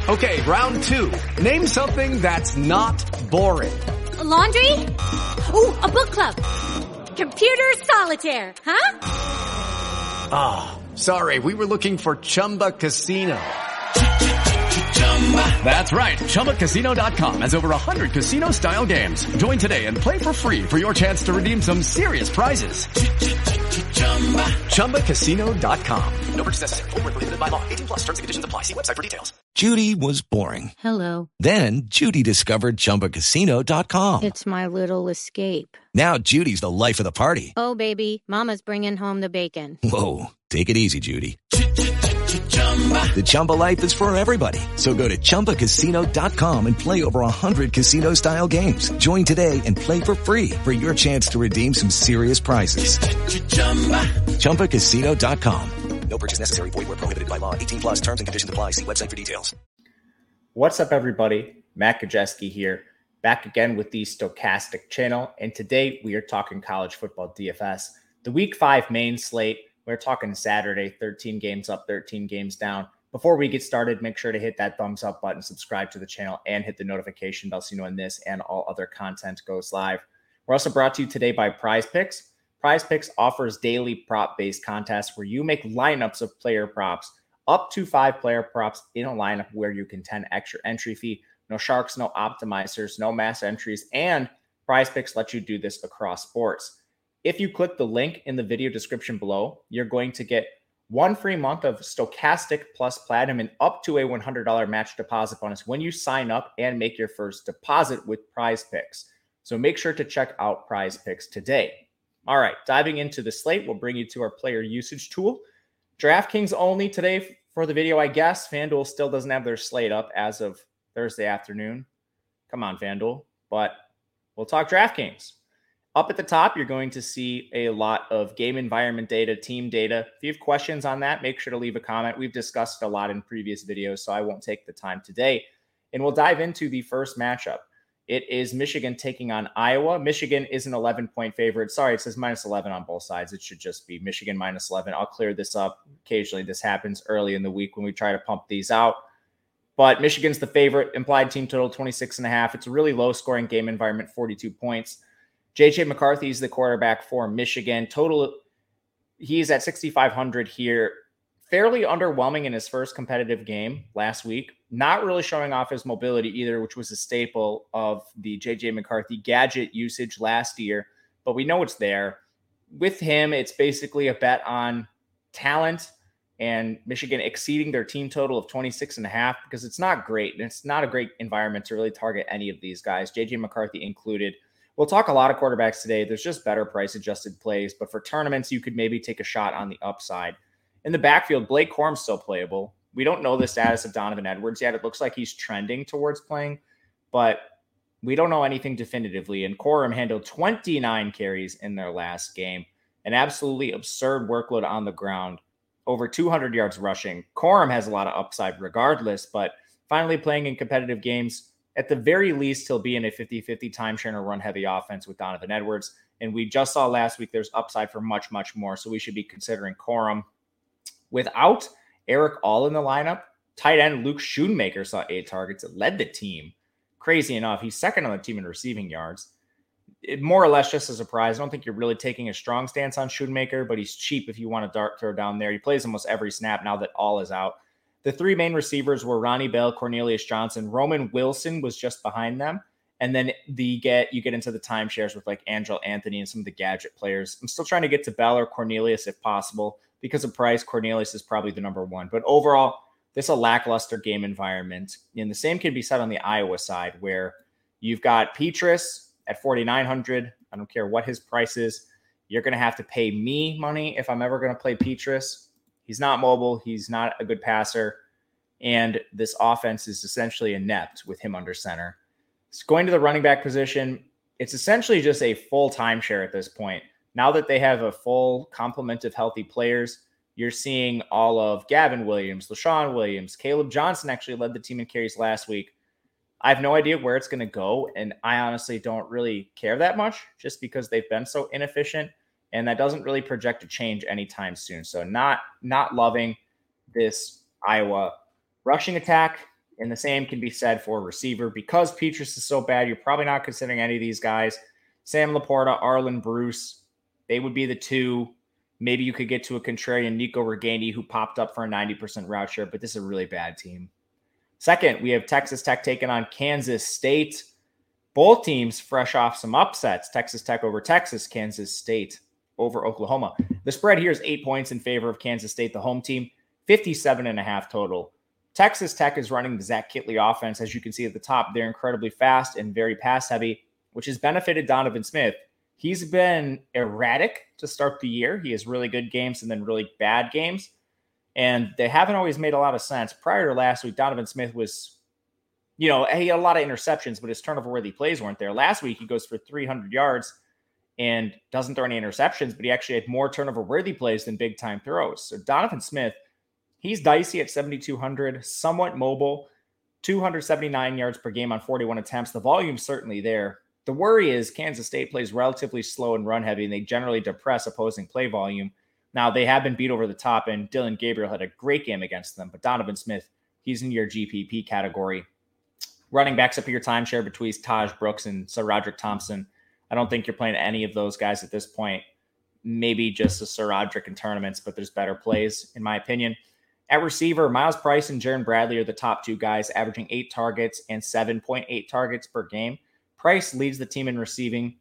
Okay, round two. Name something that's not boring. A laundry? Ooh, a book club. Computer solitaire, huh? Ah, sorry, we were looking for Chumba Casino. That's right, ChumbaCasino.com has over 100 casino-style games. Join today and play for free for your chance to redeem some serious prizes. ChumbaCasino.com. No purchase necessary. Void where prohibited by law. 18 plus terms and conditions apply. See website for details. Judy was boring. Hello. Then Judy discovered ChumbaCasino.com. It's my little escape. Now Judy's the life of the party. Oh, baby, mama's bringing home the bacon. Whoa, take it easy, Judy. The Chumba life is for everybody. So go to ChumbaCasino.com and play over 100 casino-style games. Join today and play for free for your chance to redeem some serious prizes. ChumbaCasino.com. No purchase necessary. Void where prohibited by law. 18 plus terms and conditions apply. See website for details. What's up, everybody? Matt Kajeski here, back again with the Stokastic channel. And today we are talking college football DFS. The Week 5 main slate. We're talking Saturday, 13 games up, 13 games down. Before we get started, make sure to hit that thumbs up button, subscribe to the channel, and hit the notification bell so you know when this and all other content goes live. We're also brought to you today by Prize Picks. Prize Picks offers daily prop-based contests where you make lineups of player props, up to 5 player props in a lineup where you can 10 extra entry fee. No sharks, no optimizers, no mass entries, and Prize Picks lets you do this across sports. If you click the link in the video description below, you're going to get 1 free month of Stokastic Plus Platinum and up to a $100 match deposit bonus when you sign up and make your first deposit with Prize Picks. So make sure to check out Prize Picks today. All right, diving into the slate, we'll bring you to our player usage tool. DraftKings only today for the video, I guess. FanDuel still doesn't have their slate up as of Thursday afternoon. Come on, FanDuel. But we'll talk DraftKings. Up at the top, you're going to see a lot of game environment data, team data. If you have questions on that, make sure to leave a comment. We've discussed it a lot in previous videos, so I won't take the time today. And we'll dive into the first matchup. It is Michigan taking on Iowa. Michigan is an 11-point favorite. Sorry, it says minus 11 on both sides. It should just be Michigan minus 11. I'll clear this up. Occasionally, this happens early in the week when we try to pump these out. But Michigan's the favorite. Implied team total 26.5. It's a really low-scoring game environment, 42 points. J.J. McCarthy is the quarterback for Michigan. Total, he's at 6,500 here. Fairly underwhelming in his first competitive game last week. Not really showing off his mobility either, which was a staple of the J.J. McCarthy gadget usage last year. But we know it's there. With him, it's basically a bet on talent and Michigan exceeding their team total of 26.5 because it's not great. And it's not a great environment to really target any of these guys, J.J. McCarthy included. We'll talk a lot of quarterbacks today. There's just better price-adjusted plays, but for tournaments, you could maybe take a shot on the upside. In the backfield, Blake Corum's still playable. We don't know the status of Donovan Edwards yet. It looks like he's trending towards playing, but we don't know anything definitively. And Corum handled 29 carries in their last game, an absolutely absurd workload on the ground, over 200 yards rushing. Corum has a lot of upside regardless, but finally playing in competitive games, at the very least, he'll be in a 50-50 timeshare and a run-heavy offense with Donovan Edwards. And we just saw last week there's upside for much, much more. So we should be considering Corum. Without Eric All in the lineup, tight end Luke Schoonmaker saw 8 targets. It led the team. Crazy enough, he's second on the team in receiving yards. It more or less just a surprise. I don't think you're really taking a strong stance on Schoonmaker, but he's cheap if you want to dart throw down there. He plays almost every snap now that All is out. The 3 main receivers were Ronnie Bell, Cornelius Johnson. Roman Wilson was just behind them. And then you get into the timeshares with like Angel Anthony and some of the gadget players. I'm still trying to get to Bell or Cornelius if possible. Because of price, Cornelius is probably the number 1. But overall, this is a lackluster game environment. And the same can be said on the Iowa side, where you've got Petrus at 4,900. I don't care what his price is. You're going to have to pay me money if I'm ever going to play Petrus. He's not mobile. He's not a good passer. And this offense is essentially inept with him under center. So going to the running back position, it's essentially just a full timeshare at this point. Now that they have a full complement of healthy players, you're seeing all of Gavin Williams, LaShawn Williams, Caleb Johnson actually led the team in carries last week. I have no idea where it's going to go, and I honestly don't really care that much just because they've been so inefficient. And that doesn't really project to change anytime soon. So not loving this Iowa rushing attack. And the same can be said for receiver. Because Petrus is so bad, you're probably not considering any of these guys. Sam Laporta, Arlen Bruce, they would be the two. Maybe you could get to a contrarian Nico Reganey, who popped up for a 90% route share, but this is a really bad team. Second, we have Texas Tech taking on Kansas State. Both teams fresh off some upsets. Texas Tech over Texas, Kansas State over Oklahoma. The spread here is 8 points in favor of Kansas State, the home team, 57.5 total. Texas Tech is running the Zach Kittley offense. As you can see at the top, they're incredibly fast and very pass heavy, which has benefited Donovan Smith. He's been erratic to start the year. He has really good games and then really bad games. And they haven't always made a lot of sense. Prior to last week, Donovan Smith was, he had a lot of interceptions, but his turnover-worthy plays weren't there. Last week, he goes for 300 yards and doesn't throw any interceptions, but he actually had more turnover-worthy plays than big-time throws. So Donovan Smith, he's dicey at 7,200, somewhat mobile, 279 yards per game on 41 attempts. The volume's certainly there. The worry is Kansas State plays relatively slow and run-heavy, and they generally depress opposing play volume. Now, they have been beat over the top, and Dylan Gabriel had a great game against them. But Donovan Smith, he's in your GPP category. Running backs up your timeshare between Taj Brooks and Sir Roderick Thompson. I don't think you're playing any of those guys at this point. Maybe just a Sir Roderick in tournaments, but there's better plays, in my opinion. At receiver, Miles Price and Jaron Bradley are the top two guys, averaging 8 targets and 7.8 targets per game. Price leads the team in receiving,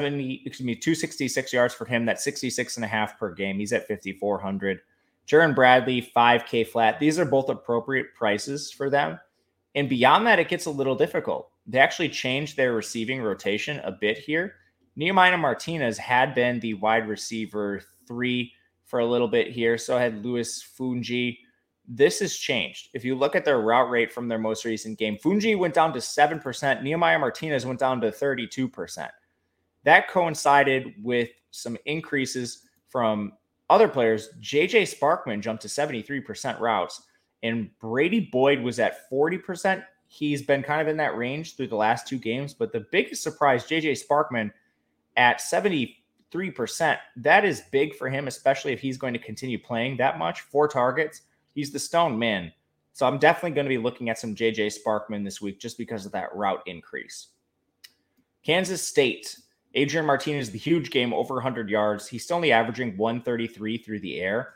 266 yards for him. That's 66.5 per game. He's at 5,400. Jaron Bradley, 5K flat. These are both appropriate prices for them. And beyond that, it gets a little difficult. They actually changed their receiving rotation a bit here. Nehemiah Martinez had been the wide receiver 3 for a little bit here. So had Louis Fungi. This has changed. If you look at their route rate from their most recent game, Fungi went down to 7%. Nehemiah Martinez went down to 32%. That coincided with some increases from other players. J.J. Sparkman jumped to 73% routes, and Brady Boyd was at 40%. He's been kind of in that range through the last 2 games, but the biggest surprise, J.J. Sparkman at 73%. That is big for him, especially if he's going to continue playing that much. 4 targets. He's the stone man. So I'm definitely going to be looking at some J.J. Sparkman this week just because of that route increase. Kansas State. Adrian Martinez, the huge game, over 100 yards. He's still only averaging 133 through the air.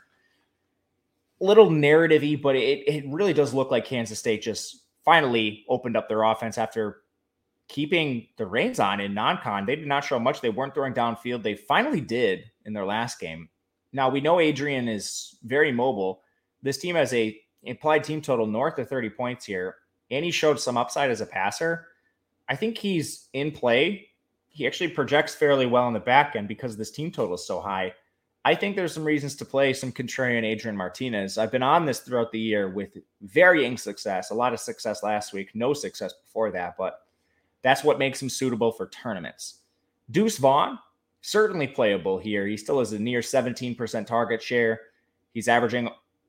A little narrative-y, but it really does look like Kansas State just finally opened up their offense after keeping the reins on in non-con. They did not show much. They weren't throwing downfield. They finally did in their last game. Now, we know Adrian is very mobile. This team has a implied team total north of 30 points here, and he showed some upside as a passer. I think he's in play. He actually projects fairly well on the back end because this team total is so high. I think there's some reasons to play some contrarian Adrian Martinez. I've been on this throughout the year with varying success. A lot of success last week, no success before that, but that's what makes him suitable for tournaments. Deuce Vaughn, certainly playable here. He still has a near 17% target share. He's averaging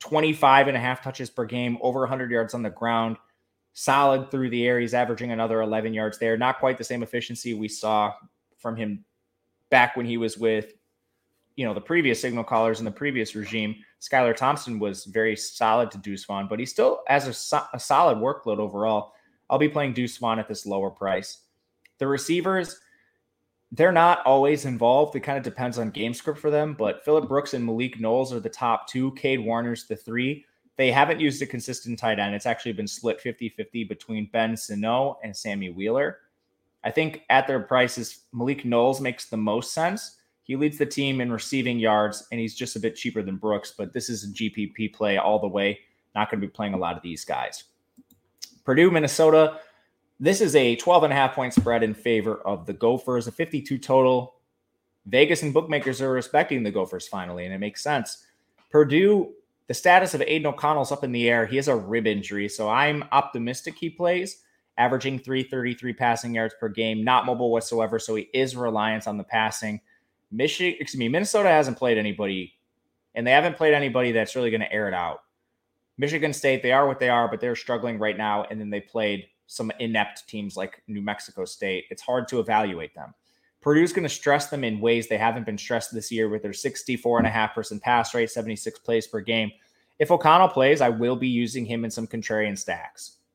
25.5 touches per game, over 100 yards on the ground. Solid through the air. He's averaging another 11 yards there. Not quite the same efficiency we saw from him back when he was with, the previous signal callers in the previous regime. Skylar Thompson was very solid to Deuce Vaughn, but he still has a solid workload overall. I'll be playing Deuce Vaughn at this lower price. The receivers, they're not always involved. It kind of depends on game script for them, but Phillip Brooks and Malik Knowles are the top 2. Cade Warner's the 3. They haven't used a consistent tight end. It's actually been split 50-50 between Ben Sano and Sammy Wheeler. I think at their prices, Malik Knowles makes the most sense. He leads the team in receiving yards, and he's just a bit cheaper than Brooks, but this is a GPP play all the way. Not going to be playing a lot of these guys. Purdue, Minnesota. This is a 12.5-point spread in favor of the Gophers, a 52 total. Vegas and bookmakers are respecting the Gophers finally, and it makes sense. Purdue, the status of Aiden O'Connell's up in the air. He has a rib injury, so I'm optimistic he plays, averaging 333 passing yards per game, not mobile whatsoever, so he is reliant on the passing. Minnesota hasn't played anybody, and they haven't played anybody that's really going to air it out. Michigan State, they are what they are, but they're struggling right now, and then they played some inept teams like New Mexico State. It's hard to evaluate them. Purdue's going to stress them in ways they haven't been stressed this year with their 64.5% pass rate, 76 plays per game. If O'Connell plays, I will be using him in some contrarian stacks.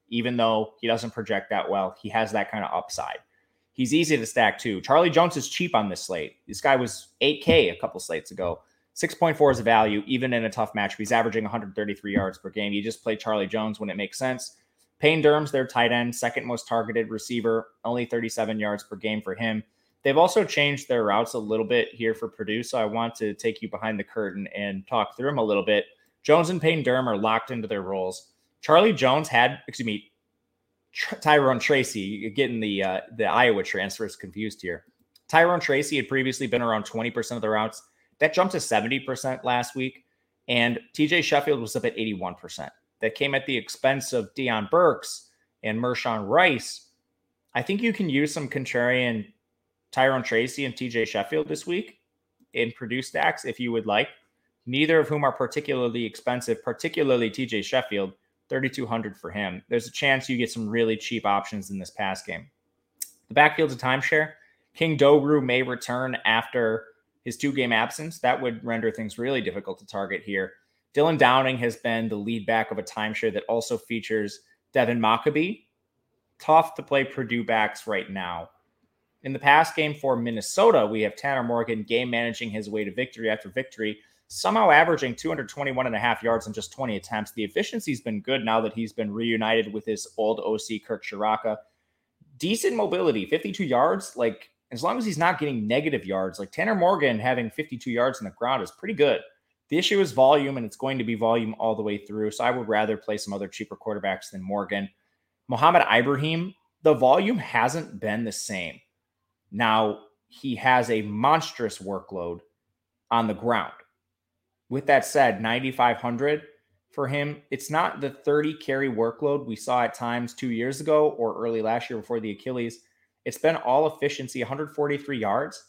Even though he doesn't project that well, he has that kind of upside. He's easy to stack too. Charlie Jones is cheap on this slate. This guy was $8K a couple slates ago. 6.4 is a value, even in a tough matchup. He's averaging 133 yards per game. You just play Charlie Jones when it makes sense. Payne Durham's their tight end, second most targeted receiver, only 37 yards per game for him. They've also changed their routes a little bit here for Purdue, so I want to take you behind the curtain and talk through them a little bit. Jones and Payne Durham are locked into their roles. Charlie Jones had, Tyrone Tracy, getting the Iowa transfers confused here. Tyrone Tracy had previously been around 20% of the routes. That jumped to 70% last week, and TJ Sheffield was up at 81%. That came at the expense of Deion Burks and Mershawn Rice. I think you can use some contrarian Tyrone Tracy and TJ Sheffield this week in Purdue stacks if you would like. Neither of whom are particularly expensive, particularly TJ Sheffield, $3,200 for him. There's a chance you get some really cheap options in this pass game. The backfield's a timeshare. King Doerue may return after his 2-game absence. That would render things really difficult to target here. Dylan Downing has been the lead back of a timeshare that also features Devin Mockabee. Tough to play Purdue backs right now. In the pass game for Minnesota, we have Tanner Morgan game managing his way to victory after victory, somehow averaging 221.5 yards in just 20 attempts. The efficiency's been good now that he's been reunited with his old OC, Kirk Shiraka. Decent mobility, 52 yards. Like, as long as he's not getting negative yards, like Tanner Morgan having 52 yards on the ground is pretty good. The issue is volume, and it's going to be volume all the way through. So I would rather play some other cheaper quarterbacks than Morgan. Mohamed Ibrahim, the volume hasn't been the same. Now, he has a monstrous workload on the ground. With that said, 9,500 for him, it's not the 30 carry workload we saw at times 2 years ago or early last year before the Achilles. It's been all efficiency, 143 yards.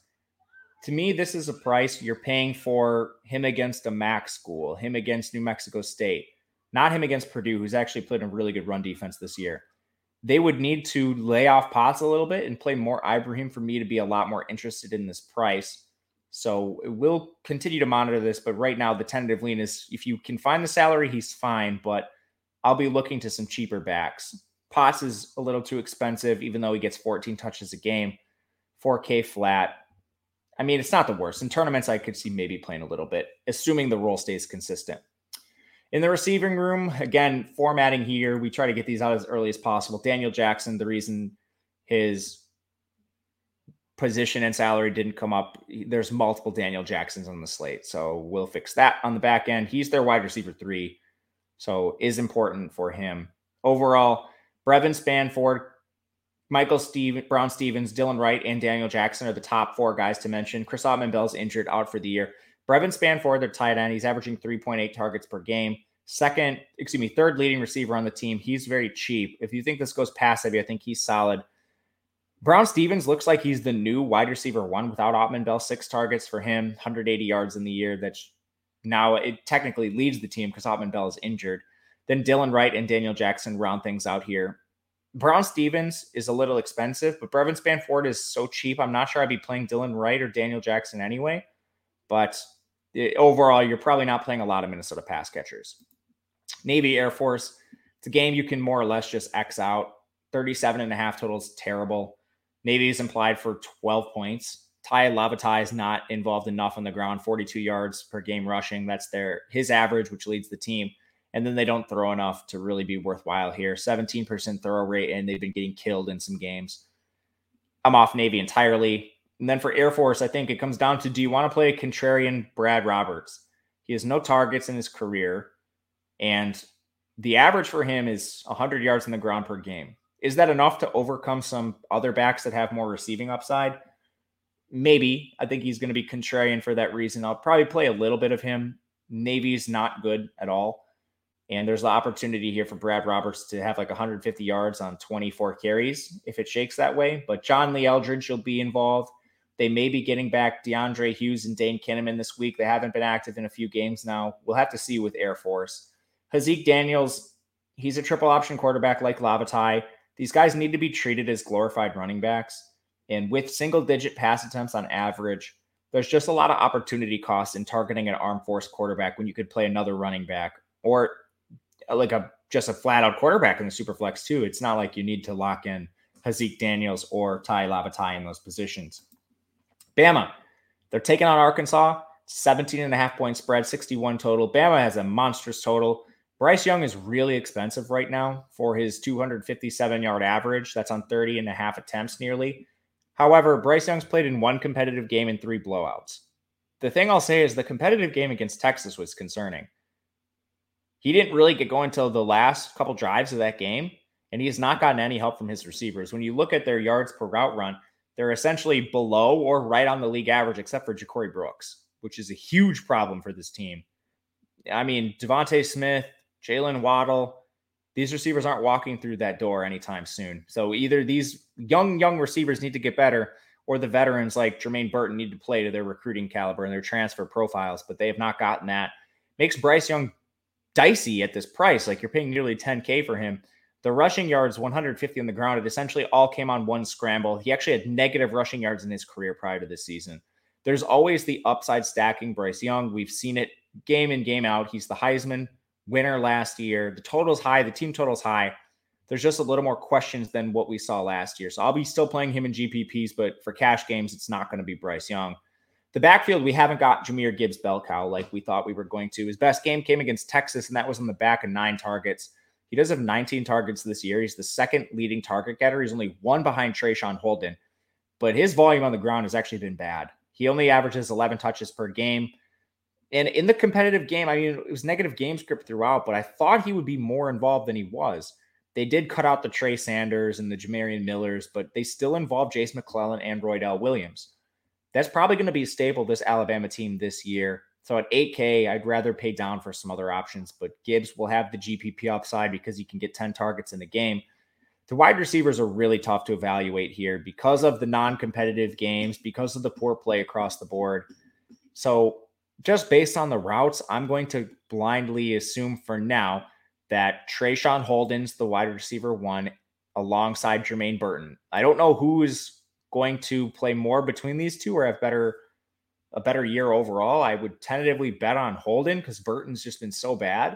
To me, this is a price you're paying for him against a MAC school, him against New Mexico State, not him against Purdue, who's actually played a really good run defense this year. They would need to lay off Potts a little bit and play more Ibrahim for me to be a lot more interested in this price. So we'll continue to monitor this, but right now the tentative lean is if you can find the salary, he's fine, but I'll be looking to some cheaper backs. Potts is a little too expensive, even though he gets 14 touches a game, 4K flat. I mean, it's not the worst. In tournaments, I could see maybe playing a little bit, assuming the role stays consistent. In the receiving room, again, formatting here, we try to get these out as early as possible. Daniel Jackson, the reason his position and salary didn't come up, there's multiple Daniel Jacksons on the slate, so we'll fix that on the back end. He's their wide receiver 3, so is important for him. Overall, Brevin Spanford, Brown Stevens, Dylan Wright, and Daniel Jackson are the top 4 guys to mention. Chris Autman-Bell's injured, out for the year. Brevin Spanford, their tight end, he's averaging 3.8 targets per game. Third leading receiver on the team. He's very cheap. If you think this goes past heavy, I think he's solid. Brown Stevens looks like he's the new wide receiver 1 without Autman-Bell. 6 targets for him, 180 yards in the year. That's now it technically leads the team because Autman-Bell is injured. Then Dylan Wright and Daniel Jackson round things out here. Brown Stevens is a little expensive, but Brevin Spanford is so cheap. I'm not sure I'd be playing Dylan Wright or Daniel Jackson anyway. But overall, you're probably not playing a lot of Minnesota pass catchers. Navy Air Force, it's a game you can more or less just X out. 37.5 total is terrible. Navy is implied for 12 points. Tai Lavatai is not involved enough on the ground, 42 yards per game rushing. That's his average, which leads the team. And then they don't throw enough to really be worthwhile here. 17% throw rate, and they've been getting killed in some games. I'm off Navy entirely. And then for Air Force, I think it comes down to, do you want to play contrarian Brad Roberts? He has no targets in his career, and the average for him is 100 yards on the ground per game. Is that enough to overcome some other backs that have more receiving upside? Maybe. I think he's going to be contrarian for that reason. I'll probably play a little bit of him. Navy's not good at all. And there's the opportunity here for Brad Roberts to have like 150 yards on 24 carries if it shakes that way. But John Lee Eldridge will be involved. They may be getting back DeAndre Hughes and Dane Kinnaman this week. They haven't been active in a few games now. We'll have to see with Air Force. Hazik Daniels, he's a triple option quarterback like Lavatai. These guys need to be treated as glorified running backs. And with single-digit pass attempts on average, there's just a lot of opportunity costs in targeting an Armed Force quarterback when you could play another running back or like a just a flat out quarterback in the super flex too. It's not like you need to lock in Hazik Daniels or Tai Lavatai in those positions. Bama, they're taking on Arkansas, 17.5 point spread, 61 total. Bama has a monstrous total. Bryce Young is really expensive right now for his 257-yard average. That's on 30.5 attempts nearly. However, Bryce Young's played in one competitive game and 3 blowouts. The thing I'll say is the competitive game against Texas was concerning. He didn't really get going until the last couple drives of that game, and he has not gotten any help from his receivers. When you look at their yards per route run, they're essentially below or right on the league average, except for Ja'Cory Brooks, which is a huge problem for this team. I mean, Devontae Smith, Jalen Waddle, these receivers aren't walking through that door anytime soon. So either these young receivers need to get better, or the veterans like Jermaine Burton need to play to their recruiting caliber and their transfer profiles, but they have not gotten that. Makes Bryce Young dicey at this price. Like, you're paying nearly $10K for him. The rushing yards, 150 on the ground. It essentially all came on one scramble. He actually had negative rushing yards in his career prior to this season. There's always the upside stacking Bryce Young. We've seen it game in, game out. He's the Heisman winner last year. The total's high. The team total's high. There's just a little more questions than what we saw last year. So I'll be still playing him in GPPs, but for cash games, it's not going to be Bryce Young. The backfield, we haven't got Jahmyr Gibbs bell cow like we thought we were going to. His best game came against Texas, and that was on the back of 9 targets. He does have 19 targets this year. He's the second leading target getter. He's only 1 behind Trayshawn Holden, but his volume on the ground has actually been bad. He only averages 11 touches per game. And in the competitive game, I mean, it was negative game script throughout, but I thought he would be more involved than he was. They did cut out the Trey Sanders and the Jamarian Millers, but they still involved Jace McClellan and Roydell Williams. That's probably going to be a staple this Alabama team this year. So at $8K, I'd rather pay down for some other options, but Gibbs will have the GPP upside because he can get 10 targets in the game. The wide receivers are really tough to evaluate here because of the non-competitive games, because of the poor play across the board. So just based on the routes, I'm going to blindly assume for now that Trayshawn Holden's the wide receiver 1 alongside Jermaine Burton. I don't know who is going to play more between these two or have a better year overall. I would tentatively bet on Holden because Burton's just been so bad,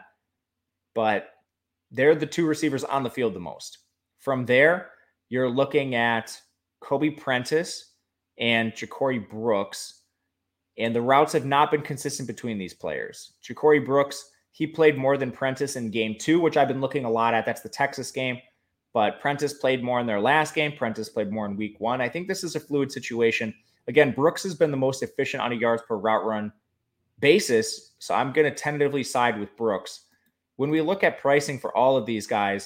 but they're the 2 receivers on the field the most. From there, you're looking at Kobe Prentice and Ja'Cory Brooks, and the routes have not been consistent between these players. Ja'Cory Brooks, he played more than Prentice in game 2, which I've been looking a lot at. That's the Texas game. But Prentice played more in their last game. Prentice played more in week 1. I think this is a fluid situation. Again, Brooks has been the most efficient on a yards per route run basis, so I'm going to tentatively side with Brooks. When we look at pricing for all of these guys,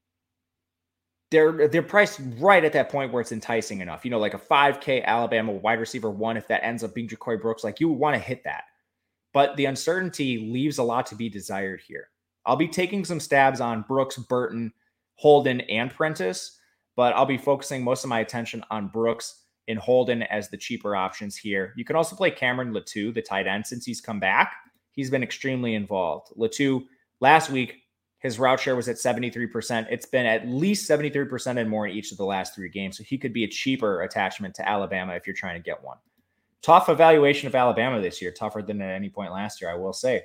they're priced right at that point where it's enticing enough. You know, like a 5K Alabama wide receiver 1, if that ends up being Ja'Cory Brooks, like you would want to hit that. But the uncertainty leaves a lot to be desired here. I'll be taking some stabs on Brooks, Burton, Holden, and Prentice, but I'll be focusing most of my attention on Brooks and Holden as the cheaper options here. You can also play Cameron Latou, the tight end. Since he's come back, he's been extremely involved. Latou, last week, his route share was at 73%. It's been at least 73% and more in each of the last 3 games, so he could be a cheaper attachment to Alabama if you're trying to get one. Tough evaluation of Alabama this year, tougher than at any point last year, I will say.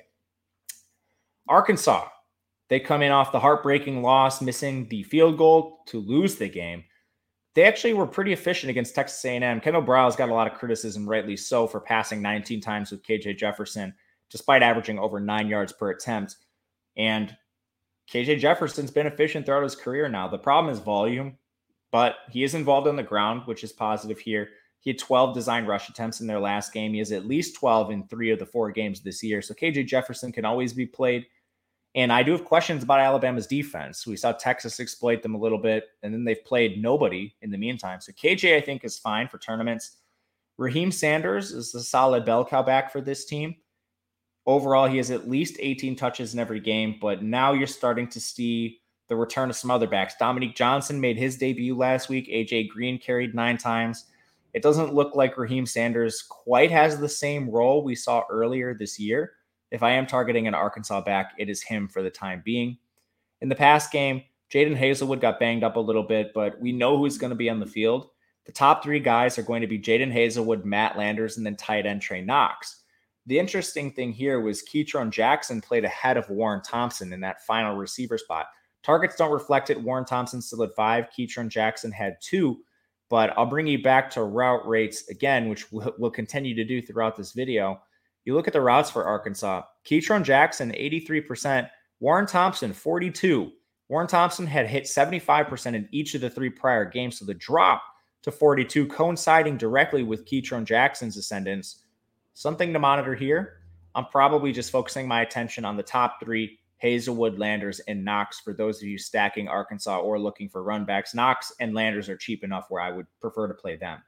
Arkansas, they come in off the heartbreaking loss, missing the field goal to lose the game. They actually were pretty efficient against Texas A&M. Kendall Briles got a lot of criticism, rightly so, for passing 19 times with KJ Jefferson, despite averaging over 9 yards per attempt. And KJ Jefferson's been efficient throughout his career now. The problem is volume, but he is involved on the ground, which is positive here. He had 12 design rush attempts in their last game. He has at least 12 in 3 of the 4 games this year. So KJ Jefferson can always be played. And I do have questions about Alabama's defense. We saw Texas exploit them a little bit, and then they've played nobody in the meantime. So KJ, I think, is fine for tournaments. Raheem Sanders is a solid bell cow back for this team. Overall, he has at least 18 touches in every game, but now you're starting to see the return of some other backs. Dominique Johnson made his debut last week. AJ Green carried 9 times. It doesn't look like Raheem Sanders quite has the same role we saw earlier this year. If I am targeting an Arkansas back, it is him for the time being. In the past game, Jaden Hazelwood got banged up a little bit, but we know who's going to be on the field. The top 3 guys are going to be Jaden Hazelwood, Matt Landers, and then tight end Trey Knox. The interesting thing here was Ketron Jackson played ahead of Warren Thompson in that final receiver spot. Targets don't reflect it. Warren Thompson still had 5. Ketron Jackson had 2. But I'll bring you back to route rates again, which we'll continue to do throughout this video. You look at the routes for Arkansas. Ketron Jackson, 83%. Warren Thompson, 42%. Warren Thompson had hit 75% in each of the 3 prior games, so the drop to 42 coinciding directly with Ketron Jackson's ascendance. Something to monitor here. I'm probably just focusing my attention on the top 3, Hazelwood, Landers, and Knox, for those of you stacking Arkansas or looking for run backs. Knox and Landers are cheap enough where I would prefer to play them.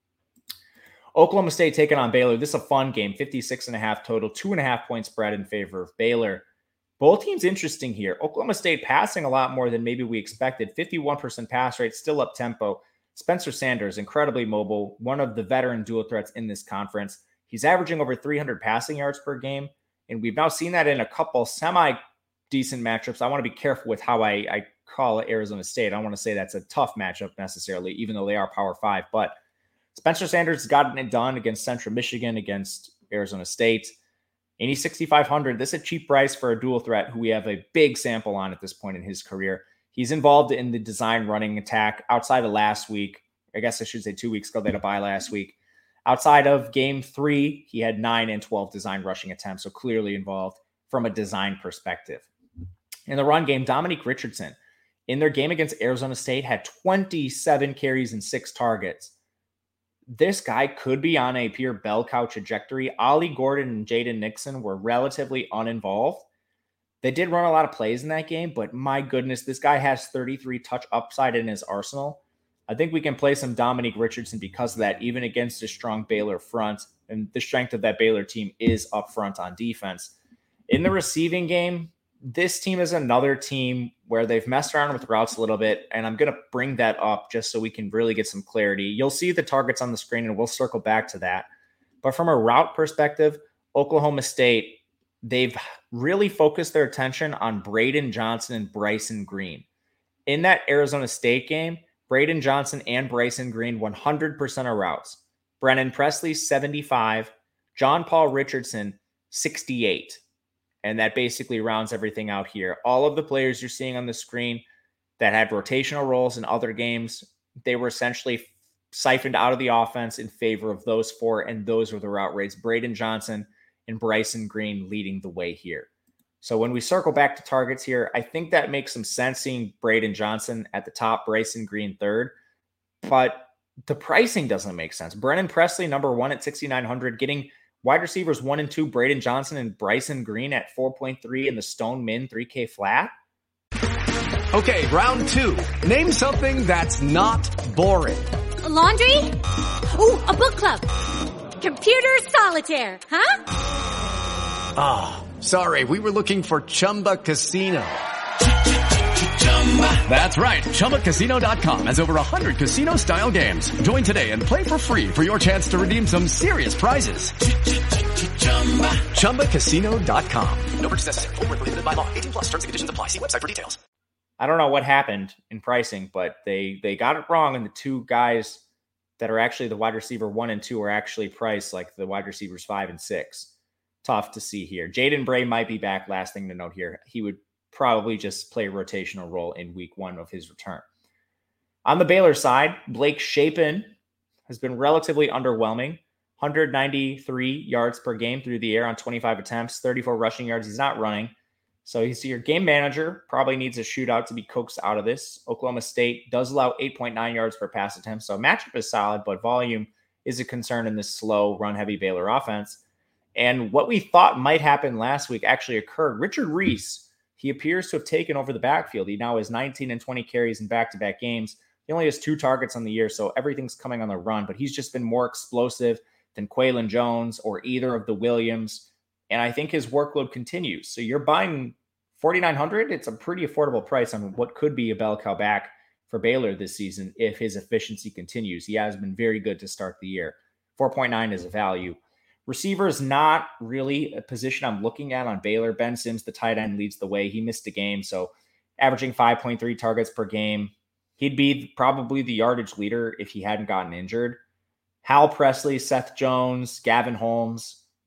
Oklahoma State taking on Baylor. This is a fun game, 56.5 total, 2.5 point spread in favor of Baylor. Both teams interesting here. Oklahoma State passing a lot more than maybe we expected. 51% pass rate, still up tempo. Spencer Sanders, incredibly mobile, one of the veteran dual threats in this conference. He's averaging over 300 passing yards per game, and we've now seen that in a couple semi-decent matchups. I want to be careful with how I call Arizona State. I don't want to say that's a tough matchup necessarily, even though they are Power 5. But Spencer Sanders has gotten it done against Central Michigan, against Arizona State. And he's 6,500. This is a cheap price for a dual threat who we have a big sample on at this point in his career. He's involved in the design running attack outside of last week. I guess I should say 2 weeks ago. They had a bye last week. Outside of game 3, he had 9 and 12 design rushing attempts, so clearly involved from a design perspective. In the run game, Dominique Richardson, in their game against Arizona State, had 27 carries and 6 targets. This guy could be on a pure bell cow trajectory. Ollie Gordon and Jaden Nixon were relatively uninvolved. They did run a lot of plays in that game, but my goodness, this guy has 33 touch upside in his arsenal. I think we can play some Dominique Richardson because of that, even against a strong Baylor front. And the strength of that Baylor team is up front on defense. In the receiving game, this team is another team where they've messed around with routes a little bit, and I'm going to bring that up just so we can really get some clarity. You'll see the targets on the screen, and we'll circle back to that. But from a route perspective, Oklahoma State, they've really focused their attention on Braden Johnson and Bryson Green. In that Arizona State game, Braden Johnson and Bryson Green 100% of routes. Brennan Presley, 75. John Paul Richardson, 68. And that basically rounds everything out here. All of the players you're seeing on the screen that had rotational roles in other games, they were essentially siphoned out of the offense in favor of those 4, and those were the route rates. Braden Johnson and Bryson Green leading the way here. So when we circle back to targets here, I think that makes some sense seeing Braden Johnson at the top, Bryson Green third. But the pricing doesn't make sense. Brennan Presley, number 1 at 6,900, getting wide receivers 1 and 2, Braden Johnson and Bryson Green at 4.3 in the Stone Min 3K flat. Okay, round 2. Name something that's not boring. A laundry? Ooh, a book club. Computer solitaire, huh? Ah, sorry, we were looking for Chumba Casino. That's right. ChumbaCasino.com has over 100 casino-style games. Join today and play for free for your chance to redeem some serious prizes. ChumbaCasino.com. No purchase necessary. Void where prohibited by law. 18+ terms and conditions apply. See website for details. I don't know what happened in pricing, but they got it wrong, and the 2 guys that are actually the wide receiver 1 and 2 are actually priced like the wide receivers 5 and 6. Tough to see here. Jaden Bray might be back. Last thing to note here. He would probably just play a rotational role in week 1 of his return. On the Baylor side, Blake Shapen has been relatively underwhelming. 193 yards per game through the air on 25 attempts, 34 rushing yards. He's not running. So he's your game manager, probably needs a shootout to be coaxed out of this. Oklahoma State does allow 8.9 yards per pass attempt. So matchup is solid, but volume is a concern in this slow, run-heavy Baylor offense. And what we thought might happen last week actually occurred. Richard Reese, he appears to have taken over the backfield. He now has 19 and 20 carries in back-to-back games. He only has 2 targets on the year, so everything's coming on the run. But he's just been more explosive than Quaylon Jones or either of the Williams. And I think his workload continues. So you're buying $4,900. It's a pretty affordable price on what could be a bell cow back for Baylor this season if his efficiency continues. He has been very good to start the year. 4.9 is a value. Receiver is not really a position I'm looking at on Baylor. Ben Sims, the tight end, leads the way. He missed a game, so averaging 5.3 targets per game. He'd be probably the yardage leader if he hadn't gotten injured. Hal Presley, Seth Jones, Gavin Holmes,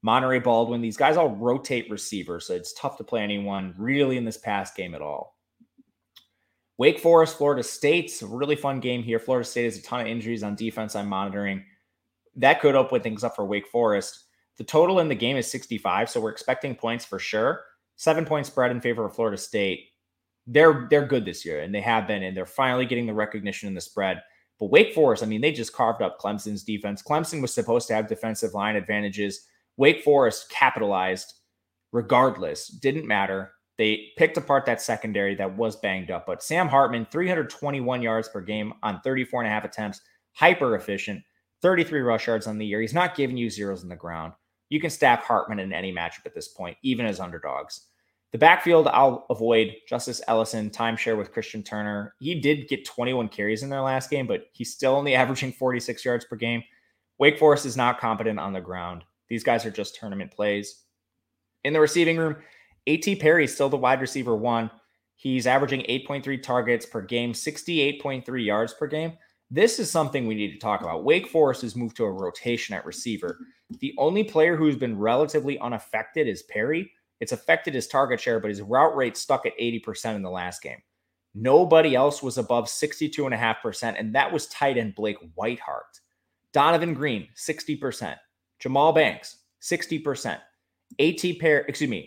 Monterey Baldwin. These guys all rotate receivers, so it's tough to play anyone really in this pass game at all. Wake Forest, Florida State's a really fun game here. Florida State has a ton of injuries on defense I'm monitoring. That could open things up for Wake Forest. The total in the game is 65, so we're expecting points for sure. 7-point spread in favor of Florida State. They're good this year, and they have been, and they're finally getting the recognition in the spread. But Wake Forest, I mean, they just carved up Clemson's defense. Clemson was supposed to have defensive line advantages. Wake Forest capitalized regardless. Didn't matter. They picked apart that secondary that was banged up. But Sam Hartman, 321 yards per game on 34.5 attempts. Hyper efficient. 33 rush yards on the year. He's not giving you zeros on the ground. You can stack Hartman in any matchup at this point, even as underdogs. The backfield, I'll avoid Justice Ellison, timeshare with Christian Turner. He did get 21 carries in their last game, but he's still only averaging 46 yards per game. Wake Forest is not competent on the ground. These guys are just tournament plays. In the receiving room, A.T. Perry is still the wide receiver one. He's averaging 8.3 targets per game, 68.3 yards per game. This is something we need to talk about. Wake Forest has moved to a rotation at receiver. The only player who's been relatively unaffected is Perry. It's affected his target share, but his route rate stuck at 80% in the last game. Nobody else was above 62.5%, and that was tight end Blake Whiteheart. Donovan Green, 60%. Jamal Banks, 60%. A.T. Perry,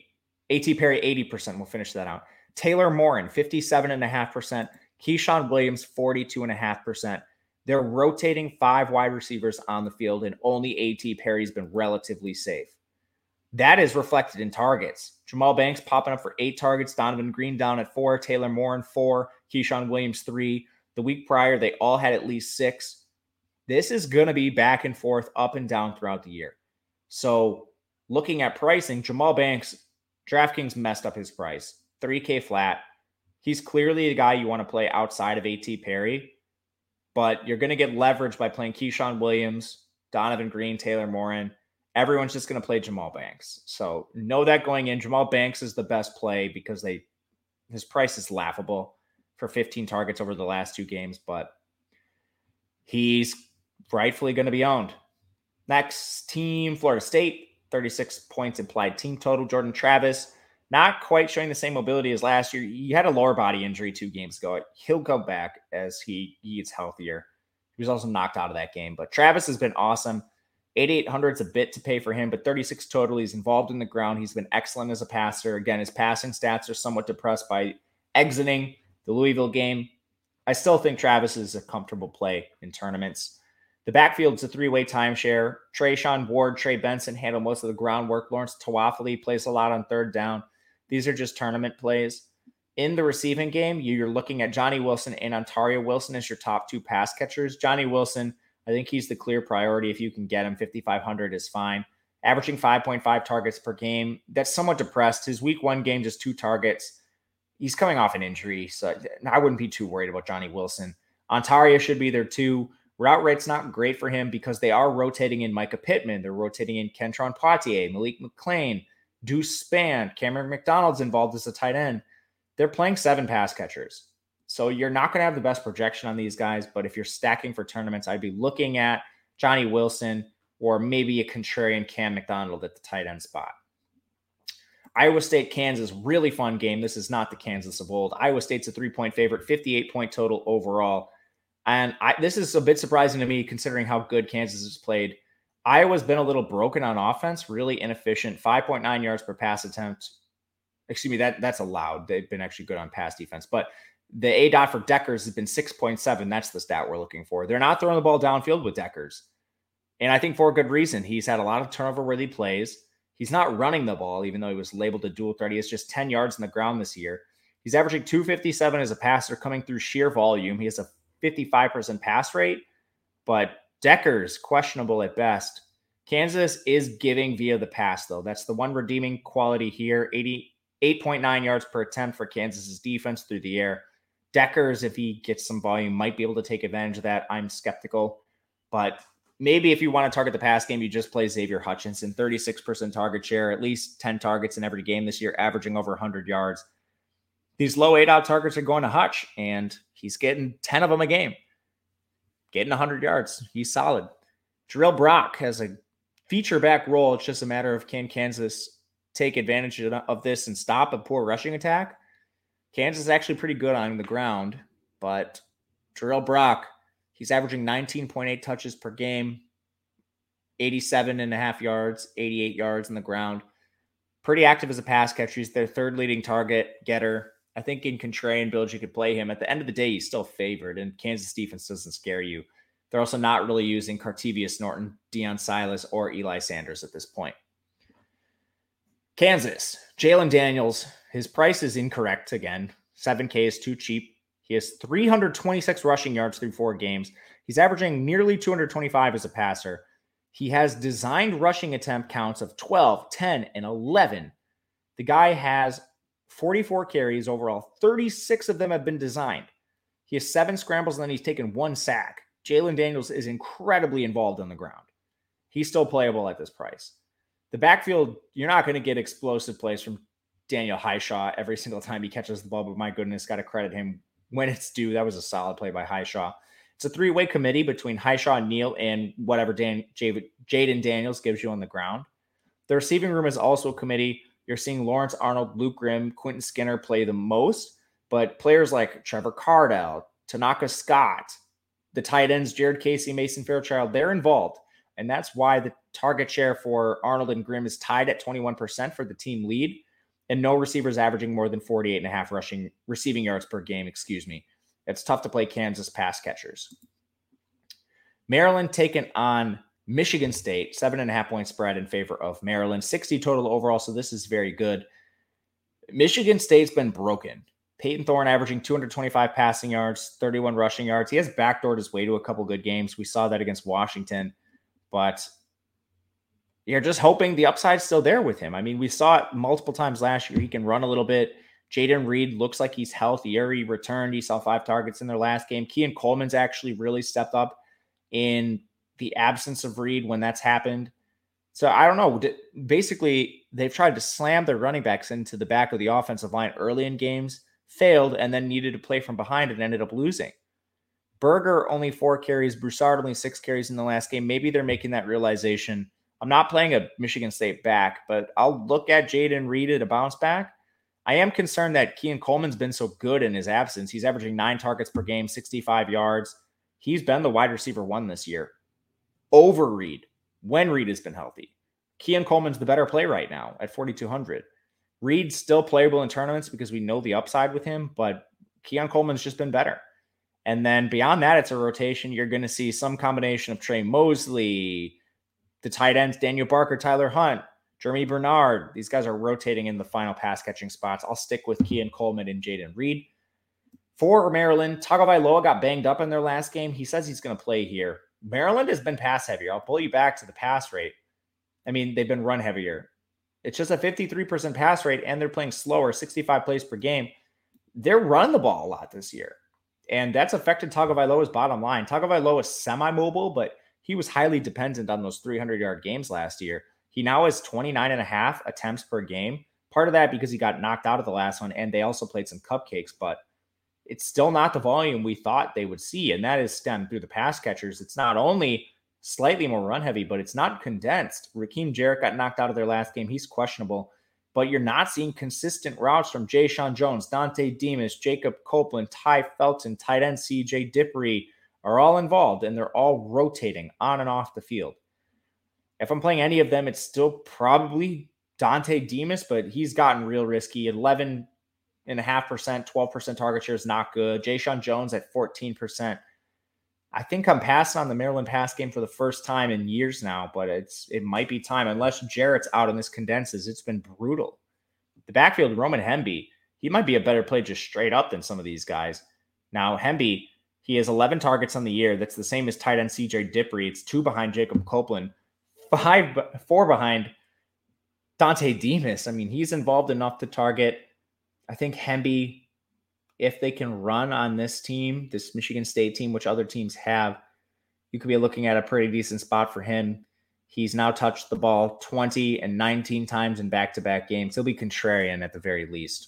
80%. We'll finish that out. Taylor Morin, 57.5%. Keyshawn Williams, 42.5%. They're rotating 5 wide receivers on the field, and only A.T. Perry's been relatively safe. That is reflected in targets. Jamal Banks popping up for 8 targets. Donovan Green down at 4. Taylor Morin, 4. Keyshawn Williams, 3. The week prior, they all had at least 6. This is going to be back and forth, up and down throughout the year. So looking at pricing, Jamal Banks, DraftKings messed up his price. $3K flat. He's clearly the guy you want to play outside of A.T. Perry, but you're going to get leverage by playing Keyshawn Williams, Donovan Green, Taylor Morin. Everyone's just going to play Jamal Banks. So know that going in. Jamal Banks is the best play because his price is laughable for 15 targets over the last 2 games, but he's rightfully going to be owned. Next team, Florida State, 36 points implied team total. Jordan Travis, not quite showing the same mobility as last year. He had a lower body injury 2 games ago. He'll go back as he gets healthier. He was also knocked out of that game, but Travis has been awesome. 8,800 is a bit to pay for him, but 36 total. He's involved in the ground. He's been excellent as a passer. Again, his passing stats are somewhat depressed by exiting the Louisville game. I still think Travis is a comfortable play in tournaments. The backfield's a 3-way timeshare. Trayshawn Ward, Trey Benson handle most of the groundwork. Lawrence Tawafali plays a lot on third down. These are just tournament plays. In the receiving game, you're looking at Johnny Wilson and Ontario Wilson as your top 2 pass catchers. Johnny Wilson, I think he's the clear priority. If you can get him, 5,500 is fine. Averaging 5.5 targets per game. That's somewhat depressed. His week 1 game, just 2 targets. He's coming off an injury, so I wouldn't be too worried about Johnny Wilson. Ontario should be there too. Route rate's not great for him because they are rotating in Micah Pittman. They're rotating in Kentron Poitier, Malik McClain, Deuce Spann, Cameron McDonald's involved as a tight end. They're playing 7 pass catchers. So you're not going to have the best projection on these guys, but if you're stacking for tournaments, I'd be looking at Johnny Wilson or maybe a contrarian Cam McDonald at the tight end spot. Iowa State, Kansas, really fun game. This is not the Kansas of old. Iowa State's a 3-point favorite, 58-point total overall. And this is a bit surprising to me considering how good Kansas has played. Iowa's been a little broken on offense, really inefficient, 5.9 yards per pass attempt. Excuse me, that's allowed. They've been actually good on pass defense. But the A-dot for Deckers has been 6.7. That's the stat we're looking for. They're not throwing the ball downfield with Deckers. And I think for a good reason. He's had a lot of turnover-worthy plays. He's not running the ball, even though he was labeled a dual threat. He has just 10 yards on the ground this year. He's averaging 257 as a passer coming through sheer volume. He has a 55% pass rate, but Deckers questionable at best. Kansas is giving via the pass, though. That's the one redeeming quality here. 8.9 yards per attempt for Kansas's defense through the air. Deckers, if he gets some volume, might be able to take advantage of that. I'm skeptical, but maybe if you want to target the pass game, you just play Xavier Hutchinson, 36% target share, at least 10 targets in every game this year, averaging over 100 yards. These low 8-out targets are going to Hutch, and he's getting 10 of them a game. Getting 100 yards. He's solid. Jarrell Brock has a feature back role. It's just a matter of can Kansas take advantage of this and stop a poor rushing attack. Kansas is actually pretty good on the ground, but Jarrell Brock, he's averaging 19.8 touches per game, 87.5 yards, 88 yards on the ground. Pretty active as a pass catcher. He's their third leading target getter. I think in contrarian builds, you could play him. At the end of the day, he's still favored, and Kansas defense doesn't scare you. They're also not really using Cartevious Norton, Deion Silas, or Eli Sanders at this point. Kansas, Jalen Daniels, his price is incorrect again. $7K is too cheap. He has 326 rushing yards through 4 games. He's averaging nearly 225 as a passer. He has designed rushing attempt counts of 12, 10, and 11. The guy has 44 carries overall. 36 of them have been designed. He has 7 scrambles, and then he's taken 1 sack. Jalen Daniels is incredibly involved on the ground. He's still playable at this price. The backfield, you're not going to get explosive plays from Daniel Highshaw every single time he catches the ball, but my goodness, got to credit him when it's due. That was a solid play by Highshaw. It's a 3-way committee between Highshaw, Neal, and whatever Jaden Daniels gives you on the ground. The receiving room is also a committee. You're seeing Lawrence Arnold, Luke Grimm, Quentin Skinner play the most, but players like Trevor Cardell, Tanaka Scott, the tight ends, Jared Casey, Mason Fairchild, they're involved. And that's why the target share for Arnold and Grimm is tied at 21% for the team lead, and no receivers averaging more than 48.5 receiving yards per game, It's tough to play Kansas pass catchers. Maryland taking on Michigan State, 7.5 point spread in favor of Maryland, 60 total overall. So this is very good. Michigan State's been broken. Peyton Thorne averaging 225 passing yards, 31 rushing yards. He has backdoored his way to a couple good games. We saw that against Washington, but you're just hoping the upside's still there with him. I mean, we saw it multiple times last year. He can run a little bit. Jaden Reed looks like he's healthier. He returned. He saw 5 targets in their last game. Keon Coleman's actually really stepped up in the absence of Reed when that's happened. So I don't know. Basically, they've tried to slam their running backs into the back of the offensive line early in games, failed, and then needed to play from behind and ended up losing. Berger only 4 carries. Broussard only 6 carries in the last game. Maybe they're making that realization. I'm not playing a Michigan State back, but I'll look at Jaden Reed at a bounce back. I am concerned that Keon Coleman's been so good in his absence. He's averaging 9 targets per game, 65 yards. He's been the wide receiver 1 this year over Reed when Reed has been healthy. Keon Coleman's the better play right now at 4,200. Reed's still playable in tournaments because we know the upside with him, but Keon Coleman's just been better. And then beyond that, it's a rotation. You're going to see some combination of Trey Mosley, the tight ends, Daniel Barker, Tyler Hunt, Jeremy Bernard. These guys are rotating in the final pass catching spots. I'll stick with Keon Coleman and Jaden Reed. For Maryland, Tagovailoa got banged up in their last game. He says he's going to play here. Maryland has been pass heavier. I'll pull you back to the pass rate. I mean, they've been run heavier. It's just a 53% pass rate, and they're playing slower, 65 plays per game. They're running the ball a lot this year, and that's affected Tagovailoa's bottom line. Tagovailoa is semi-mobile, but he was highly dependent on those 300-yard games last year. He now has 29.5 attempts per game. Part of that because he got knocked out of the last one, and they also played some cupcakes, but it's still not the volume we thought they would see, and that is stemmed through the pass catchers. It's not only slightly more run-heavy, but it's not condensed. Raheem Jarrett got knocked out of their last game. He's questionable, but you're not seeing consistent routes from Jay Sean Jones, Dante Demas, Jacob Copeland, Ty Felton, tight end CJ Dippery are all involved, and they're all rotating on and off the field. If I'm playing any of them, it's still probably Dante Demas, but he's gotten real risky. 11.5%, 12% target share is not good. Jay Sean Jones at 14%. I think I'm passing on the Maryland pass game for the first time in years now, but it might be time. Unless Jarrett's out and this condenses, it's been brutal. The backfield, Roman Hemby, he might be a better play just straight up than some of these guys. Now, Hemby, he has 11 targets on the year. That's the same as tight end CJ Dippery. It's 2 behind Jacob Copeland, 4 behind Dante Demas. I mean, he's involved enough to target. I think Hemby, if they can run on this team, this Michigan State team, which other teams have, you could be looking at a pretty decent spot for him. He's now touched the ball 20 and 19 times in back-to-back games. He'll be contrarian at the very least.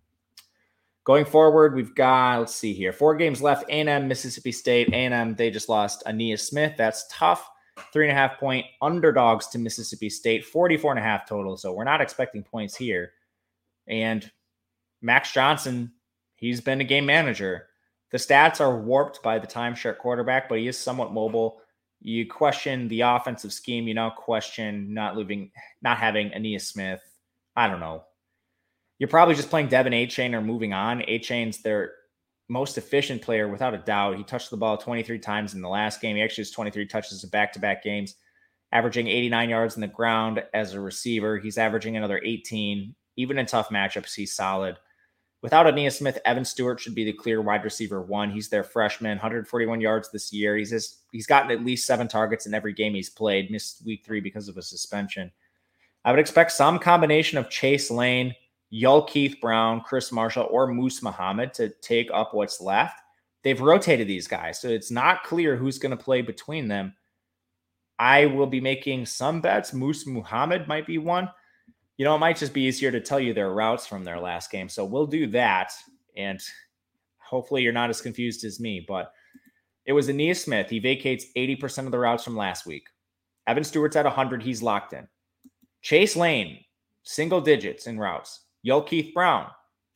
Going forward, we've got, let's see here, 4 games left. A&M, Mississippi State. A&M, they just lost Ainias Smith. That's tough. 3.5-point underdogs to Mississippi State, 44.5 total. So we're not expecting points here. And Max Johnson, he's been a game manager. The stats are warped by the timeshare quarterback, but he is somewhat mobile. You question the offensive scheme. You now question not having Ainias Smith. I don't know. You're probably just playing Devin Achane or moving on. Achane's their most efficient player without a doubt. He touched the ball 23 times in the last game. He actually has 23 touches in back-to-back games, averaging 89 yards in the ground as a receiver. He's averaging another 18. Even in tough matchups, he's solid. Without Ainias Smith, Evan Stewart should be the clear wide receiver one. He's their freshman, 141 yards this year. He's gotten at least 7 targets in every game he's played, missed week 3 because of a suspension. I would expect some combination of Chase Lane, Keith Brown, Chris Marshall, or Moose Muhammad to take up what's left. They've rotated these guys, so it's not clear who's going to play between them. I will be making some bets. Moose Muhammad might be one. It might just be easier to tell you their routes from their last game. So we'll do that. And hopefully you're not as confused as me. But it was Ainias Smith. He vacates 80% of the routes from last week. Evan Stewart's at 100. He's locked in. Chase Lane, single digits in routes. Keith Brown,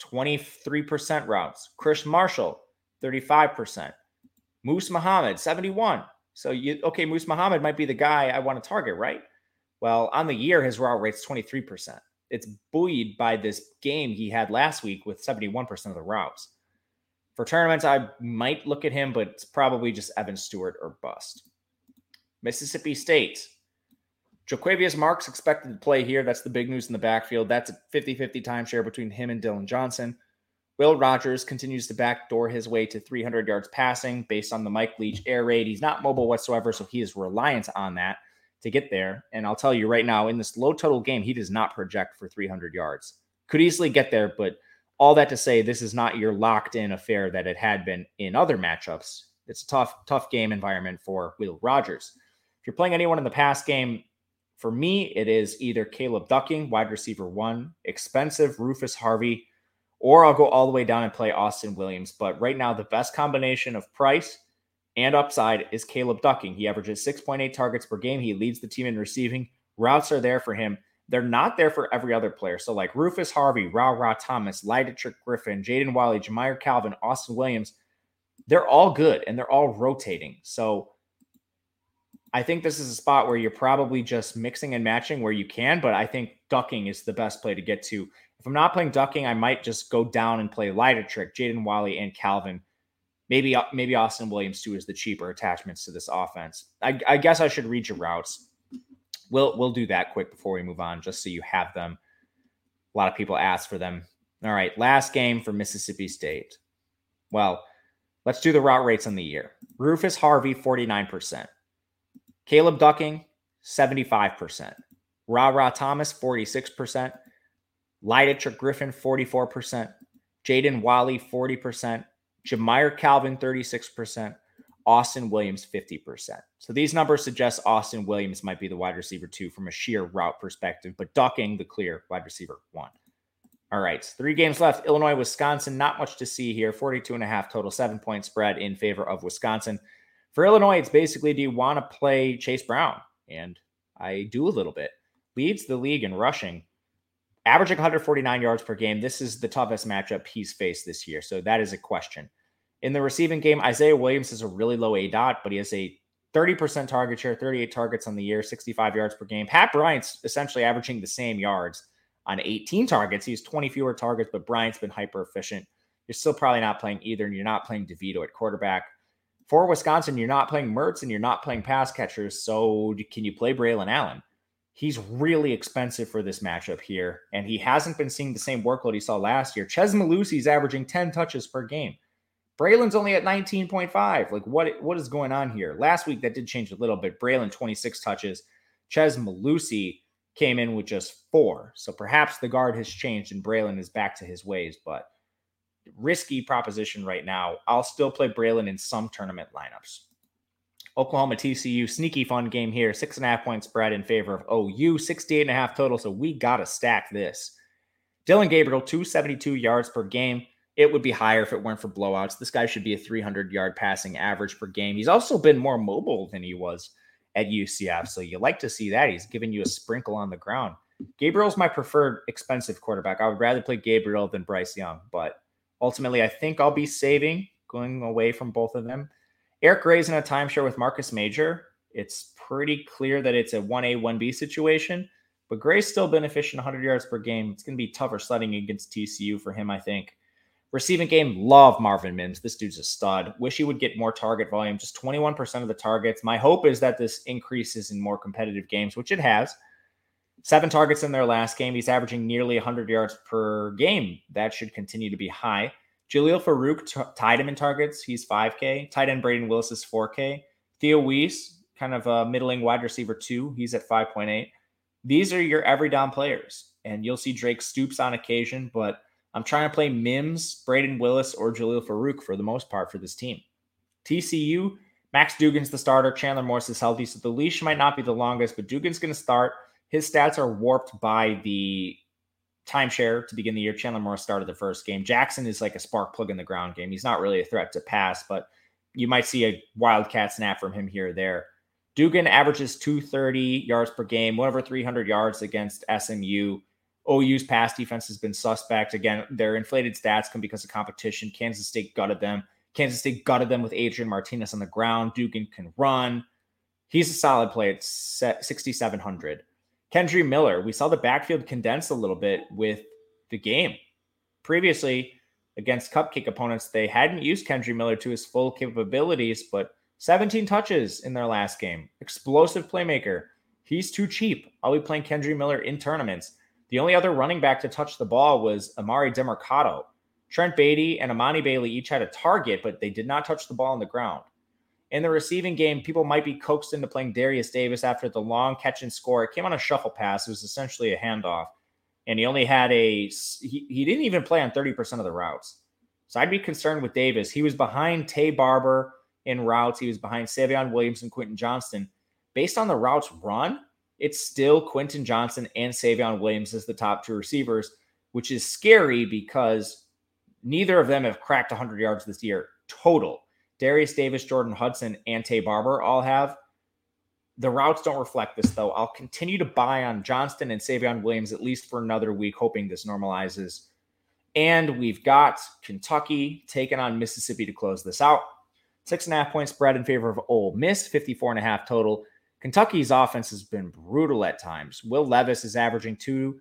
23% routes. Chris Marshall, 35%. Moose Muhammad, 71. So, Moose Muhammad might be the guy I want to target, right? Well, on the year, his route rate's 23%. It's buoyed by this game he had last week with 71% of the routes. For tournaments, I might look at him, but it's probably just Evan Stewart or bust. Mississippi State. Jo'quavious Marks expected to play here. That's the big news in the backfield. That's a 50-50 timeshare between him and Dylan Johnson. Will Rogers continues to backdoor his way to 300 yards passing based on the Mike Leach air raid. He's not mobile whatsoever, so he is reliant on that to get there. And I'll tell you right now, in this low total game, he does not project for 300 yards. Could easily get there, but all that to say, this is not your locked-in affair that it had been in other matchups. It's a tough game environment for Will Rogers. If you're playing anyone in the pass game, for me, it is either Caleb Ducking, wide receiver 1, expensive Rufus Harvey, or I'll go all the way down and play Austin Williams. But right now, the best combination of price and upside is Caleb Ducking. He averages 6.8 targets per game. He leads the team in receiving. Routes are there for him. They're not there for every other player. So like Rufus Harvey, Ra Thomas, Lydetrick Griffin, Jaden Walley, Jameer Calvin, Austin Williams, they're all good and they're all rotating. So I think this is a spot where you're probably just mixing and matching where you can, but I think Ducking is the best play to get to. If I'm not playing Ducking, I might just go down and play Lydetrick, Jaden Walley, and Calvin. Maybe Austin Williams too is the cheaper attachments to this offense. I guess I should read your routes. We'll do that quick before we move on, just so you have them. A lot of people ask for them. All right, last game for Mississippi State. Well, let's do the route rates on the year. Rufus Harvey, 49%. Caleb Ducking, 75%. Ra Thomas, 46%. Lydetrick Griffin, 44%. Jaden Walley, 40%. Jameer Calvin, 36%. Austin Williams, 50%. So these numbers suggest Austin Williams might be the wide receiver 2 from a sheer route perspective, but Ducking, the clear wide receiver 1. All right, 3 games left. Illinois, Wisconsin, not much to see here. 42.5 total, 7-point spread in favor of Wisconsin. For Illinois, it's basically, do you want to play Chase Brown? And I do a little bit. Leads the league in rushing, averaging 149 yards per game. This is the toughest matchup he's faced this year, so that is a question. In the receiving game, Isaiah Williams has a really low ADOT, but he has a 30% target share, 38 targets on the year, 65 yards per game. Pat Bryant's essentially averaging the same yards on 18 targets. He has 20 fewer targets, but Bryant's been hyper efficient. You're still probably not playing either, and you're not playing DeVito at quarterback. For Wisconsin, you're not playing Mertz and you're not playing pass catchers, so can you play Braylon Allen? He's really expensive for this matchup here, and he hasn't been seeing the same workload he saw last year. Chez Malusi's averaging 10 touches per game. Braylon's only at 19.5. Like, what is going on here? Last week, that did change a little bit. Braylon, 26 touches. Chez Malusi came in with just 4. So perhaps the guard has changed and Braylon is back to his ways, but risky proposition right now. I'll still play Braylon in some tournament lineups. Oklahoma TCU, sneaky fun game here. 6.5-point spread in favor of OU. 68.5 total, so we got to stack this. Dylan Gabriel, 272 yards per game. It would be higher if it weren't for blowouts. This guy should be a 300-yard passing average per game. He's also been more mobile than he was at UCF. So you like to see that. He's giving you a sprinkle on the ground. Gabriel's my preferred expensive quarterback. I would rather play Gabriel than Bryce Young, but ultimately I think I'll be going away from both of them. Eric Gray's in a timeshare with Marcus Major. It's pretty clear that it's a 1A, 1B situation, but Gray's still been efficient 100 yards per game. It's going to be tougher sledding against TCU for him, I think. Receiving game, love Marvin Mims. This dude's a stud. Wish he would get more target volume, just 21% of the targets. My hope is that this increases in more competitive games, which it has. 7 targets in their last game. He's averaging nearly 100 yards per game. That should continue to be high. Jaleel Farouk tied him in targets. He's 5K. Tight end Braden Willis is 4K. Theo Weiss, kind of a middling wide receiver 2. He's at 5.8. These are your every down players. And you'll see Drake Stoops on occasion, but I'm trying to play Mims, Braden Willis, or Jaleel Farouk for the most part for this team. TCU, Max Dugan's the starter. Chandler Morris is healthy, so the leash might not be the longest, but Dugan's going to start. His stats are warped by the timeshare to begin the year. Chandler Morris started the first game. Jackson is like a spark plug in the ground game. He's not really a threat to pass, but you might see a wildcat snap from him here or there. Dugan averages 230 yards per game, one over 300 yards against SMU. OU's pass defense has been suspect. Again, their inflated stats come because of competition. Kansas State gutted them. Kansas State gutted them with Adrian Martinez on the ground. Dugan can run. He's a solid play at 6,700. Kendre Miller, we saw the backfield condense a little bit with the game. Previously, against cupcake opponents, they hadn't used Kendre Miller to his full capabilities, but 17 touches in their last game. Explosive playmaker. He's too cheap. I'll be playing Kendre Miller in tournaments. The only other running back to touch the ball was Amari DeMarcado. Trent Beatty and Amani Bailey each had a target, but they did not touch the ball on the ground. In the receiving game, people might be coaxed into playing Darius Davis after the long catch and score. It came on a shuffle pass. It was essentially a handoff. And he only had he didn't even play on 30% of the routes. So I'd be concerned with Davis. He was behind Tay Barber in routes. He was behind Savion Williams and Quentin Johnston. Based on the routes run, it's still Quentin Johnston and Savion Williams as the top 2 receivers, which is scary because neither of them have cracked 100 yards this year total. Darius Davis, Jordan Hudson, and Tay Barber all have. The routes don't reflect this, though. I'll continue to buy on Johnston and Savion Williams at least for another week, hoping this normalizes. And we've got Kentucky taking on Mississippi to close this out. 6.5 point spread in favor of Ole Miss, 54.5 total. Kentucky's offense has been brutal at times. Will Levis is averaging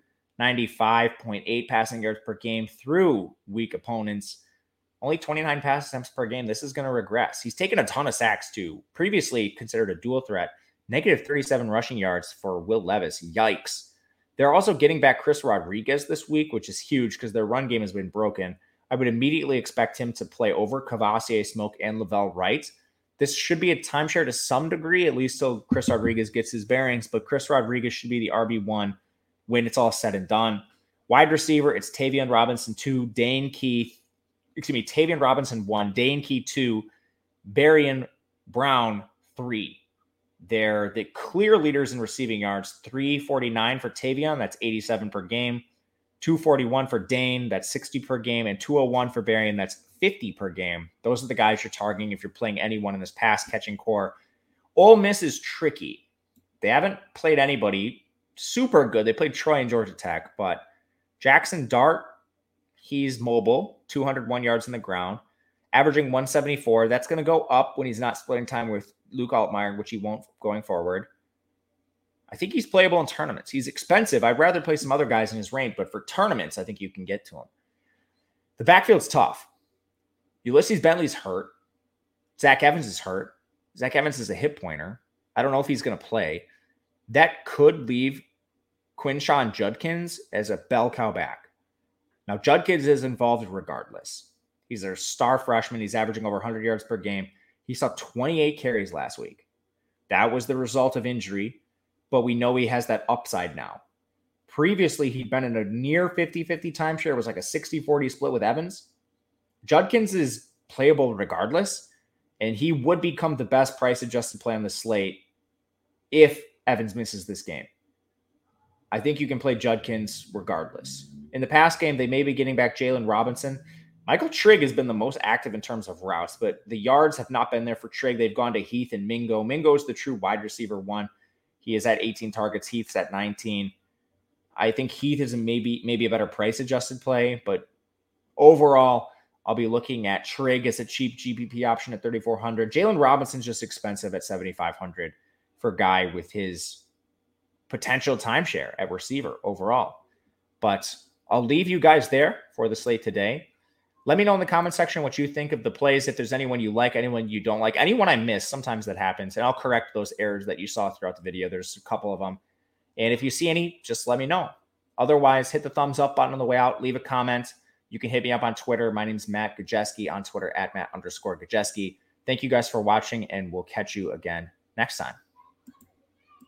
295.8 passing yards per game through weak opponents. Only 29 pass attempts per game. This is going to regress. He's taken a ton of sacks too. Previously considered a dual threat. Negative 37 rushing yards for Will Levis. Yikes. They're also getting back Chris Rodriguez this week, which is huge because their run game has been broken. I would immediately expect him to play over Cavassier Smoke and Lavelle Wright. This should be a timeshare to some degree, at least till Chris Rodriguez gets his bearings, but Chris Rodriguez should be the RB1 when it's all said and done. Wide receiver, it's Tavion Robinson 2, Tavion Robinson 1, Dane Key 2, Barian Brown 3. They're the clear leaders in receiving yards. 349 for Tavion, that's 87 per game. 241 for Dane, that's 60 per game. And 201 for Barian, that's 50 per game. Those are the guys you're targeting if you're playing anyone in this pass-catching core. Ole Miss is tricky. They haven't played anybody super good. They played Troy and Georgia Tech, but Jackson Dart, he's mobile, 201 yards on the ground, averaging 174. That's going to go up when he's not splitting time with Luke Altmaier, which he won't going forward. I think he's playable in tournaments. He's expensive. I'd rather play some other guys in his range, but for tournaments, I think you can get to him. The backfield's tough. Ulysses Bentley's hurt. Zach Evans is hurt. Zach Evans is a hip pointer. I don't know if he's going to play. That could leave Quinshawn Judkins as a bell cow back. Now, Judkins is involved regardless. He's a star freshman. He's averaging over 100 yards per game. He saw 28 carries last week. That was the result of injury, but we know he has that upside now. Previously, he'd been in a near 50-50 timeshare. It was like a 60-40 split with Evans. Judkins is playable regardless, and he would become the best price-adjusted play on the slate if Evans misses this game. I think you can play Judkins regardless. In the past game, they may be getting back Jalen Robinson. Michael Trigg has been the most active in terms of routes, but the yards have not been there for Trigg. They've gone to Heath and Mingo. Mingo is the true wide receiver one. He is at 18 targets. Heath's at 19. I think Heath is maybe a better price adjusted play, but overall, I'll be looking at Trigg as a cheap GPP option at 3,400. Jalen Robinson's just expensive at 7,500 for a guy with his potential timeshare at receiver overall. But I'll leave you guys there for the slate today. Let me know in the comment section what you think of the plays. If there's anyone you like, anyone you don't like, anyone I missed, sometimes that happens. And I'll correct those errors that you saw throughout the video. There's a couple of them. And if you see any, just let me know. Otherwise, hit the thumbs up button on the way out. Leave a comment. You can hit me up on Twitter. My name's Matt Gajewski on Twitter at Matt_Gajewski. Thank you guys for watching, and we'll catch you again next time.